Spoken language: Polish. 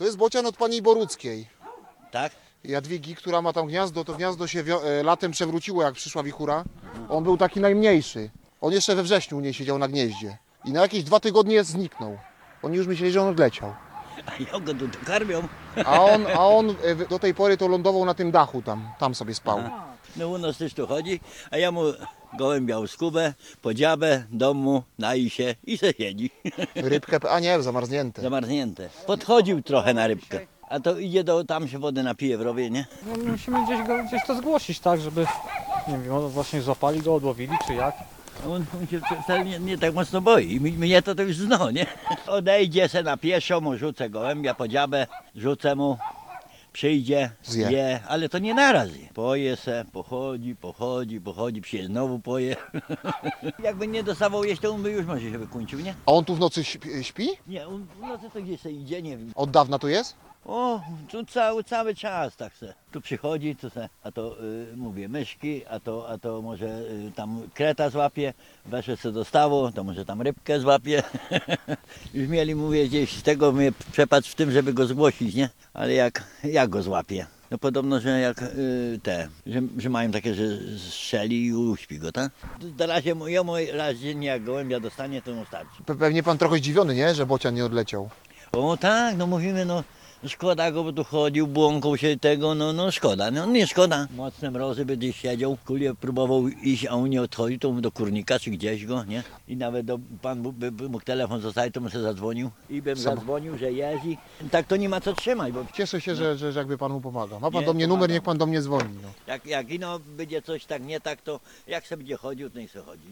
To jest bocian od pani Boruckiej. Tak? Jadwigi, która ma tam gniazdo, to gniazdo się latem przewróciło, jak przyszła wichura. On był taki najmniejszy. On jeszcze we wrześniu u niej siedział na gnieździe. I na jakieś 2 tygodnie zniknął. Oni już myśleli, że on odleciał. A ja go tu karmią. A on do tej pory to lądował na tym dachu tam sobie spał. No u nas też tu chodzi, a ja mu gołębia skubę, podziabę, domu, nai się i se siedzi. Rybkę, a nie, zamarznięte. Zamarznięte. Podchodził trochę na rybkę. A to idzie tam się wody napije w rowie, nie? No, musimy gdzieś to zgłosić, tak, żeby, nie wiem, właśnie złapali go, odłowili, czy jak. On się wcale nie tak mocno boi. Mnie to już zno, nie? Odejdzie se na pieszo, mu rzucę gołębia, podziabę, rzucę mu, przyjdzie, Zje. je, ale to nie naraz je. Poje se, pochodzi, przyjdzie znowu poje. Jakby nie dostawał jeść, to on by już może się wykończył, nie? A on tu w nocy śpi? Nie, on w nocy to gdzieś se idzie, nie wiem. Od dawna tu jest? O, tu cały czas tak se. Tu przychodzi, tu se, a to mówię myszki, a to może tam kreta złapie, weszło se dostało, to może tam rybkę złapie. Już mieli, mówię, gdzieś z tego mnie przepadł w tym, żeby go zgłosić, nie? Ale jak go złapie? No podobno, że jak że mają takie, że strzeli i uśpi go, tak? Na razie, raz dziennie jak gołębia dostanie, to mu starczy. Pewnie pan trochę zdziwiony, nie? Że bocian nie odleciał. O tak, no mówimy, no szkoda go, bo tu chodził, błąkał się tego, no szkoda, no nie szkoda. Mocne mrozy by gdzieś siedział, kulie próbował iść, a on nie odchodził, to do kurnika czy gdzieś go, nie? I nawet pan by mógł telefon zostawić, to bym sobie zadzwonił i bym zadzwonił, że jest i tak to nie ma co trzymać, bo Cieszę się, że jakby pan mu pomaga. Ma pan Nie, do mnie numer, pomagam. niech pan do mnie dzwoni. No. jak ino będzie coś tak nie tak, to jak sobie będzie chodził, to niech sobie chodzi.